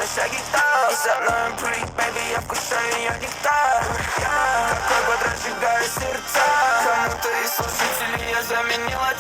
наша гитара. И со мной прыг, baby, я вкушаю ее нектар. Какой бодрый сжигаю сердца. Кому-то из слушателей я заменила